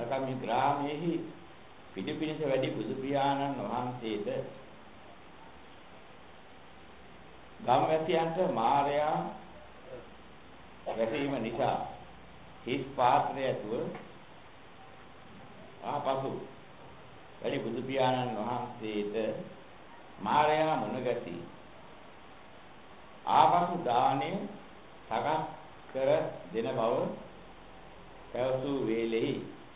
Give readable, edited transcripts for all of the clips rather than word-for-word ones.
කමි ග්‍රාමයේහි පිටිපිනිස වැඩි බුදු පියාණන් වහන්සේට ගම්වැසියන්ට මාරයා වැසීම නිසා හිස් පාත්‍රය ඇතුව ආපසු වැඩි බුදු පියාණන් වහන්සේට මාරයා මුණ ගැසී ආපසු දාණය සකස් කර දෙන බව පැවසූ වේලෙහි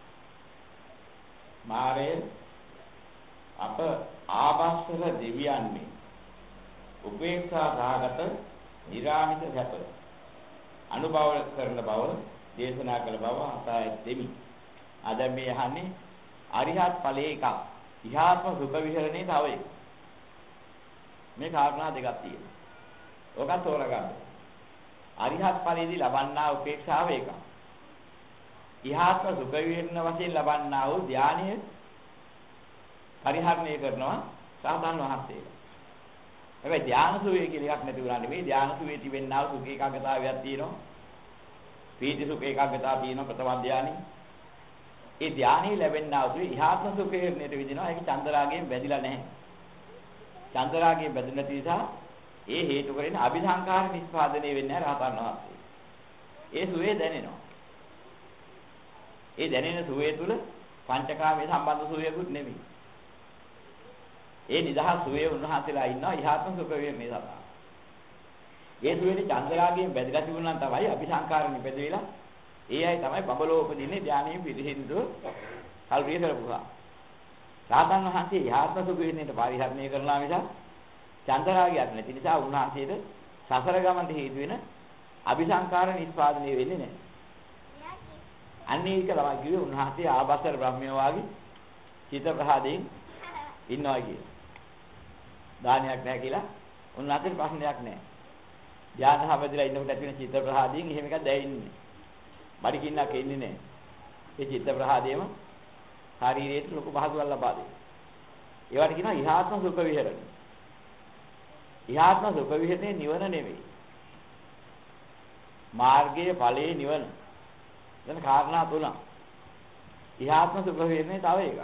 මාරය අප ආභාසර දෙවියන්ගේ උපේක්ෂා සහගත නිරාමිත සැප අනුභව කරන බව දේශනා කළ බව අසා ඇතෙමි. අද මේ අහන්නේ අරිහත් ඵලයේ එකක්. ඉහාත්ම සුඛ විහරණේ තව එකක්. මේ කාරණා දෙකක් තියෙනවා. ඔක තෝරගන්න. අරිහත් ඵලයේදී ලබන්නා උපේක්ෂාව එකක්. ඉහාත්ම සුඛ විහරණ වශයෙන් ලබන්නා වූ ධානය පරිහරණය කරනවා සාධාරණ වහන්සේලා. හැබැයි ධාන සුවේ කියලා එකක් නැති වුණා නෙමෙයි ධාන සුවේ තිබෙනා වූ සුඛ ඒකාග්‍රතාවයක් තියෙනවා. පීති සුඛ ඒකාග්‍රතාව තියෙනවා ප්‍රථම ධානයේ. ඒ ධානයේ ලැබෙනා වූ ඉහාත්ම සුඛයට විදිනවා ඒක චන්දරාගයෙන් බැඳිලා නැහැ. චන්දරාගයෙන් බැඳෙන නිසා ඒ හේතු කරගෙන අபிසංකාර නිස්පාදනය වෙන්නේ නැහැ රහතන් වහන්සේ. ඒ සුවේ දැනෙනවා. ඒ දැනෙන සුවේ තුල පංචකාමයේ සම්බන්ධ සුවේකුත් නෙමෙයි. ඒ නිදහස් සුවේ උන්වහන්සේලා ඉන්නවා ඉහාත්ම සුඛ වේමේ සතා. ඒ සුවේදී චන්දරාගයෙන් බැඳලා තිබුණා නම් තමයි අபிසංකාර නිපදෙවිලා ඒ අය තමයි බඹලෝ උපදින්නේ ධානයේ පිළිහිඳු කල්පිය කරපුවා. රහතන් වහන්සේ ඉහාත්ම සුඛ වේමේට පරිහරණය කරනවා මිස චන්දරාගයක් නැති නිසා උන්වහන්සේට සසර ගමනට හේතු වෙන අபிසංකාර නිස්පාදනය වෙන්නේ නැහැ. අන්නේ එක තමයි කිව්වේ උන්වහන්සේ ආභාසර බ්‍රහ්මයෝ වාගේ චිත්ත ප්‍රහාදයෙන් ඉන්නවා කියලා. දානයක් නැහැ කියලා උන්වහන්සේට ප්‍රශ්නයක් නැහැ. ධ්‍යාන හැමදෙලා ඉන්නකොට ඇති වෙන චිත්ත ප්‍රහාදයෙන් එහෙම එකක් දැනෙන්නේ නැහැ. බඩකින්නක් එන්නේ නැහැ. ඒ චිත්ත ප්‍රහාදයම ශරීරයට ලොකු පහසුවක් ලබා දෙනවා. ඒවට කියනවා ඉහාත්ම සුඛ විහරණ. ඉහාත්ම සුඛ විහරණේ නිවන නෙවෙයි. මාර්ගයේ ඵලයේ නිවන. දැන් කාරණා තුනක්. ඉහාත්ම සුඛ විහරණේ තව එකක්.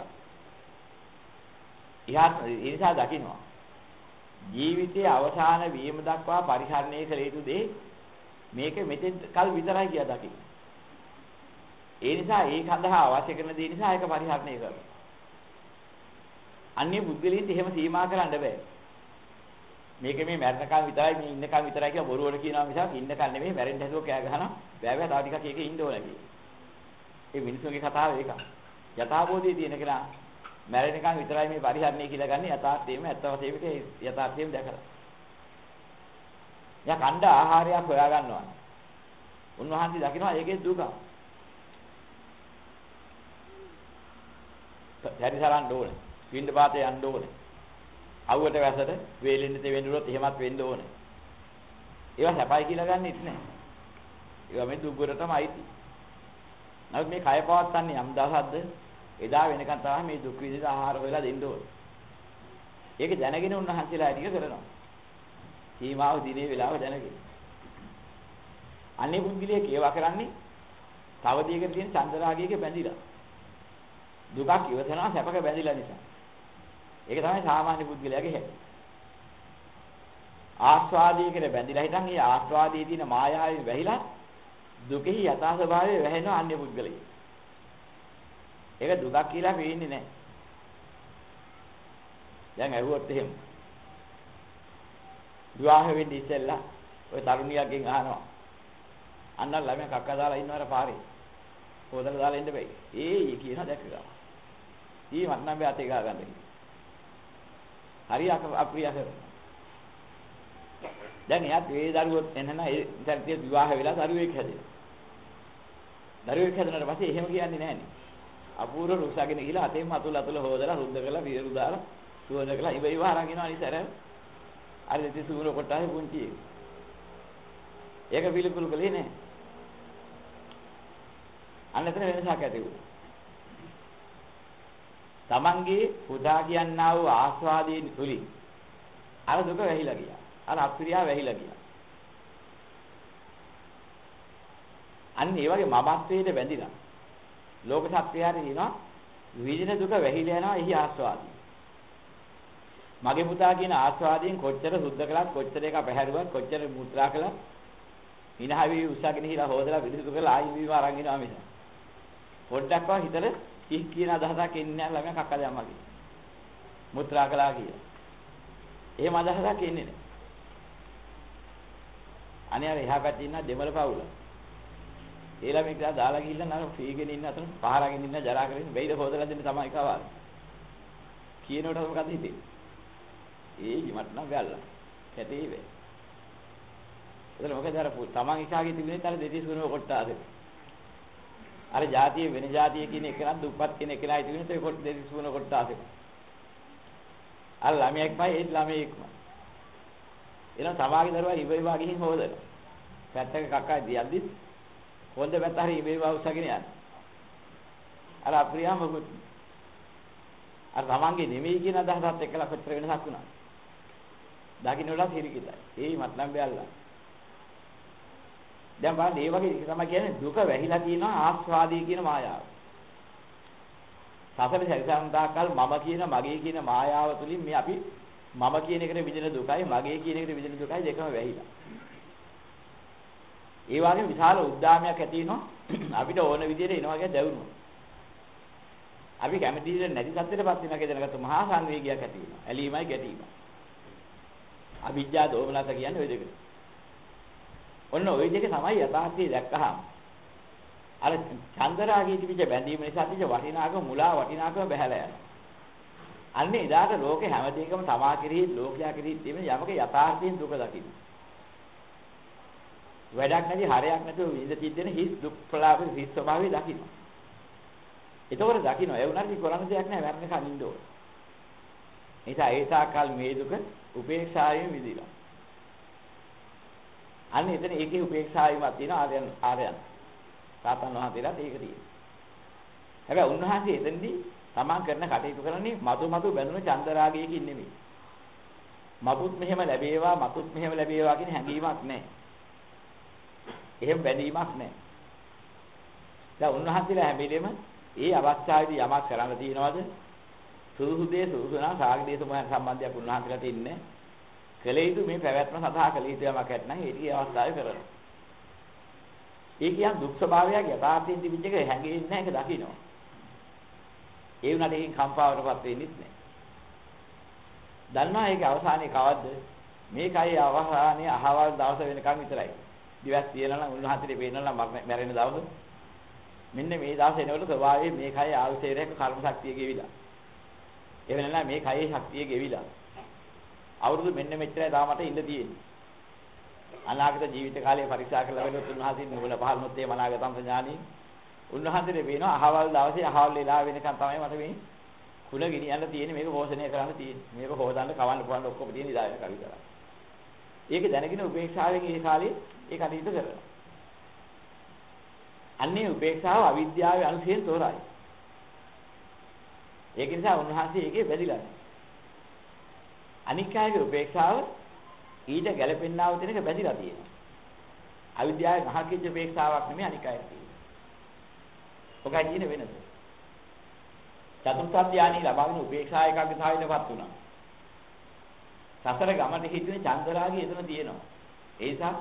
ඉහාත්ම ඒ නිසා දකින්නවා. ජීවිතයේ අවසාන වීම දක්වා පරිහරණය කළ යුතු දේ මේක මෙතෙන් කල් විතරයි කියලා දකින්න. ඒ නිසා ඒක සඳහා අවශ්‍ය කරන දේ නිසා ඒක පරිහරණය කරනවා. අන්‍ය බුද්ධලින්ට එහෙම සීමා කරන්න බෑ. මේක මේ මරණකම් විතරයි මේ ඉන්නකම් විතරයි කියලා බොරුවට කියනවා මිසක් ඉන්නකම් නෙමෙයි මැරෙන්න හැදුව කෑ ගහනවා. බෑ බෑ තව ටිකක් ඒකේ ඉන්න ඕනේ කියලා. ඒ මිනිස්සුන්ගේ කතාව ඒක. යථාබෝධයේ තියෙන කෙනා මැරෙනකම් විතරයි මේ පරිහරණය කියලා ගන්න යථාර්ථයේම ඇත්ත වශයෙන්ම යථාර්ථයේම දැකලා. යා කණ්ඩ ආහාරයක් හොයා ගන්නවා. උන්වහන්සේ දකිනවා ඒකේ දුක. පරිසරන්න ඕනේ. පින්ඩ පාතේ යන්න ඕනේ. අවුවට වැසට වේලෙන්න තෙවෙන්නුනොත් එහෙමත් වෙන්න ඕනේ. ඒවා සැපයි කියලා ගන්නෙත් නෑ. ඒවා මේ දුක් වලටම අයිති. නමුත් මේ කය පවත්තන්නේ යම් දවසක්ද එදා වෙනකන් තමයි මේ දුක් විඳින ආහාර වෙලා දෙන්න ඕනේ. ඒක දැනගෙන උන්වහන්සේලා ටික කරනවා. සීමාව දිනේ වෙලාව දැනගෙන. අනේ බුද්ධිලේ කේවා කරන්නේ තව දියකට තියෙන චන්දරාගයක බැඳිලා. දුකක් ඉවසනවා සැපක බැඳිලා නිසා. ඒක තමයි සාමාන්‍ය පුද්ගලයාගේ හැටි. ආස්වාදයකට බැඳිලා හිටන් ඒ ආස්වාදයේ තියෙන මායාවෙන් වැහිලා දුකෙහි යථා ස්වභාවය වැහෙනවා අන්‍ය පුද්ගලයෙක්. ඒක දුකක් කියලා පේන්නේ නැහැ. දැන් ඇහුවොත් එහෙම. විවාහ වෙන්න ඉස්සෙල්ලා ඔය තරුණියගෙන් අහනවා. අන්න ළමයා කක්ක දාලා ඉන්නවර පාරේ. හොදලා දාලා ඉන්න බෑ. ඒ කියනවා දැක්කා. ඊ මට නම් බෑ අතේ ගා ගන්න. හරි අප්‍රිය කරනවා. දැන් එයාත් ඒ දරුවොත් එන්නන ඒ ඉතින් විවාහ වෙලා දරුවෙක් හැදෙනවා. දරුවෙක් හැදුනට පස්සේ එහෙම කියන්නේ නැහනේ. අපූර්ව රුසගෙන ගිහලා අතෙන් අතුල හොදලා රුද්ද කරලා පිරු දාලා සුවඳ කරලා ඉබේ වහරන් එනවා අනිසර. අර දෙති සූර කොටාවේ පුංචි එක. ඒක පිළිකුල් කළේ නැහැ. අන්නතර වෙනසක් ඇති වුණා. තමන්ගේ පුදා කියන්නා වූ ආස්වාදයෙන් තුලින් අර දුක වැහිලා ගියා. අර අප්‍රියා වැහිලා ගියා. අන්න ඒ වගේ මමත්වයට බැඳිලා ලෝක සත්‍යයට කියනවා විඳින දුක වැහිලා යනවා එහි ආස්වාදී. මගේ පුතා කියන ආස්වාදයෙන් කොච්චර සුද්ධ කළත් කොච්චර එක පැහැරුවත් කොච්චර මුත්‍රා කළත් හිනහවි උස්සගෙන හිලා හොදලා විදුසු කරලා ආයි වීම අරන් ඉනවා මිස. පොඩ්ඩක්වත් හිතට කිස් කියන අදහසක් එන්නේ නැහැ ළමයා කක්ක දැම්මා කියලා. මුත්‍රා කළා කියලා. එහෙම අදහසක් එන්නේ නැහැ. අනේ අර එහා පැත්තේ ඉන්න දෙමළ පවුල. ඒ ළමයි කියලා දාලා ගිහිල්ලා නර ෆීගෙන ඉන්න අතන පහරගෙන ඉන්න ජරා කරගෙන වෙයිද හොදලා දෙන්න තමයි කවාල. කියනකොට මොකද හිතෙන්නේ? මට නම් වැල්ලා. කැටේ වේ. ඒතර මොකද අර තමන් එකාගේ තිබුණේ අර දෙතිස් ගුණ කොටාද. අර ජාතිය වෙන ජාතිය කියන එක නම් දුප්පත් කියන එක නයි තිබුණේ ඒ කොට දෙතිස් ගුණ කොටාද. අර ළමයෙක්මයි ඒ ළමයෙක්මයි. එනවා සමාගේ දරුවා ඉවෙවා ගිහින් හොදලා. පැත්තක කක්කා දියද්දි හොඳ පැත්ත හරි ඉවෙවා උස්සගෙන යනවා. අර අප්‍රියා මොකද? අර තමන්ගේ නෙමෙයි කියන අදහසත් එක්කලා කොච්චර වෙනසක් වුණා. දකින්නට හිරිකිතයි. ඒයි මත්නම් බැලලා. දැන් බලන්න මේ වගේ තමයි කියන්නේ දුක වැහිලා තියෙනවා ආස්වාදී කියන මායාව. සසර සැරිසම්දාකල් මම කියන මගේ කියන මායාව තුලින් මේ අපි මම කියන එකට විඳින දුකයි මගේ කියන එකට විඳින දුකයි දෙකම වැහිලා. ඒ වගේම විශාල උද්දාමයක් ඇති වෙනවා අපිට ඕන විදිහට එනවා කියන දැවුම. අපි කැමති විදිහට නැති සත්‍යයටපත් වෙනවා කියන එකට මහා සංවේගයක් ඇති වෙනවා. ඇලීමයි ගැටීමයි. අවිජ්ජා දෝමනස කියන්නේ ওই දෙක. ඔන්න ওই දෙක තමයි යථාර්ථය දැක්කහම අර චන්දරාගයේ තිබිච්ච බැඳීම නිසා තිබිච්ච වටිනාකම මුලා වටිනාකම බහැලා යනවා. අන්නේ එදාට ලෝකේ හැම දෙයකම තමා කෙරෙහි ලෝකයා කෙරෙහි තියෙන යමක යථාර්ථයෙන් දුක දකින්න. වැඩක් නැති හරයක් නැතුව විඳ තිද්දෙන හිස් දුක් ප්‍රලාපේ හිස් ස්වභාවය දකින්න. ඒතකොට දකින්න ඒ උනාට කරන්න දෙයක් නැහැ මරණ කනින්න ඕන. නිසා ඒ තාකල් මේ දුක උපේක්ෂාවෙන් විඳිනවා. අන්න එතන ඒකේ උපේක්ෂාවීමක් තියෙනවා ආර්යයන්. සාතන් වහන්සේලාට ඒක තියෙනවා. හැබැයි උන්වහන්සේ එතනදී තමන් කරන කටයුතු කරන්නේ මතු බැඳුන චන්දරාගයකින් නෙමෙයි. මතුත් මෙහෙම ලැබේවා මතුත් මෙහෙම ලැබේවා කියන හැඟීමක් නැහැ. එහෙම බැඳීමක් නැහැ. දැන් උන්වහන්සේලා හැම වෙලෙම ඒ අවස්ථාවේදී යමක් කරන්න තියනවාද? සුදුසු දේ සුදුසු නම් සාගදේ සමහර සම්බන්ධයක් උන්වහන්සේලාට ඉන්නේ. කලේ යුතු මේ පැවැත්ම සඳහා කලේ යුතු යමක් ඇත්නම් ඒ ටික අවස්ථාවේ කරනවා. ඒ කියන්නේ දුක් ස්වභාවයක් යථාර්ථයෙන් තිබිච්ච එක හැඟෙන්නේ නැහැ ඒක දකින්නවා. ඒ වුණාට ඒකෙන් කම්පාවටපත් වෙන්නේ නැහැ. දන්නා ඒකේ අවසානයේ කවද්ද? මේකයි අවසානයේ අහවල් දවස වෙනකන් විතරයි. දිවස් තියලා නම් උන්වහන්සේට පේනවා නම් මැරෙන දවස. මෙන්න මේ දවස් එනකොට ස්වභාවයෙන් මේකයි ආයුෂේරයක කර්ම ශක්තිය ගෙවිලා. ඒ වෙනලා මේ කයේ ශක්තිය ගෙවිලා. අවුරුදු මෙන්න මෙච්චරයි තාමට ඉඳ තියෙන්නේ. අනාගත ජීවිත කාලය පරීක්ෂා කරලා බලනොත් උන්වහන්සේ නුවණ පහළනොත් ඒ මනාගතම් ඥානී උන්වහන්සේට වෙනවා අහවල් දවසේ අහවල් වෙලාව වෙනකන් තමයි මට මේ කුල ගෙනියන්න තියෙන්නේ මේක පෝෂණය කරන්න තියෙන්නේ. මේක හොදන්න කවන්න පුරන්න ඔක්කොම තියෙන ඉදායන කවිතරයි. ඒක දැනගෙන උපේක්ෂාවෙන් ඒ කාලේ ඒ කටයුතු කරනවා. අන්නේ උපේක්ෂාව අවිද්‍යාවේ අනුසයෙන් තෝරයි. ඒක නිසා උන්වහන්සේ ඒකේ වැදිලා නැහැ. අනිකායේ උපේක්ෂාව ඊට ගැළපෙන්නා වූ දෙනක බැඳිලා තියෙනවා. අවිද්‍යාවේ මහකීච්ච උපේක්ෂාවක් නෙමෙයි අනිකායේ තියෙන්නේ. ඔකයි කියන වෙනස. චතුර්ථ ධානී ලබාගෙන උපේක්ෂා ඒකාග්‍රතාවයටපත් වුණා. සසර ගමන හිතුවේ චන්දරාගය එතන තියෙනවා. ඒ නිසා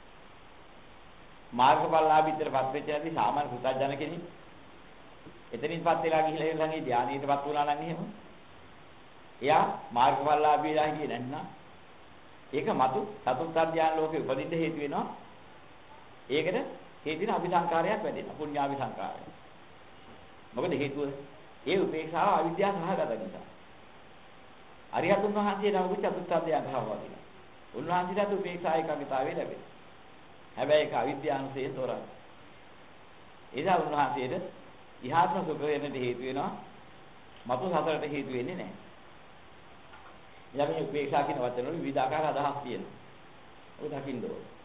මාර්ගඵලලාභීත්වයටපත් වෙච්ච නැති සාමාන්‍ය පුතඥ කෙනෙක් එතනින්පත් වෙලා ගිහිලා ඊළඟේ ධානීයටපත් වුණා නම් එහෙම එයා මාර්ගඵලලාභීලා හිටියේ නැත්නම් ඒක මතු චතුර්ථ ධානය ලෝකේ උපදින්න හේතු වෙනවා. ඒකට හේතු වෙන අபிසංකාරයක් වැඩෙනවා. පුණ්‍යාபிසංකාරය. මොකද හේතුව? ඒ උපේක්ෂාව අවිද්‍යාව සහගත නිසා. අරිහතුන් වහන්සේ නමක චතුර්ථ ධානය භාවවදින. උන්වහන්සේට උපේක්ෂා ඒකාග්‍රතාවය ලැබෙනවා. හැබැයි ඒක අවිද්‍යාවන්සේ තොරයි. ඒසා උන්වහන්සේට ඉහාත්ම සුඛ වෙන්නට හේතු වෙනවා. මතු සතරට හේතු වෙන්නේ නැහැ. ඊළඟ උපේක්ෂා කියන වචන වල විවිධ ආකාර අදහස් තියෙනවා. ඔය දකින්න ඕනේ.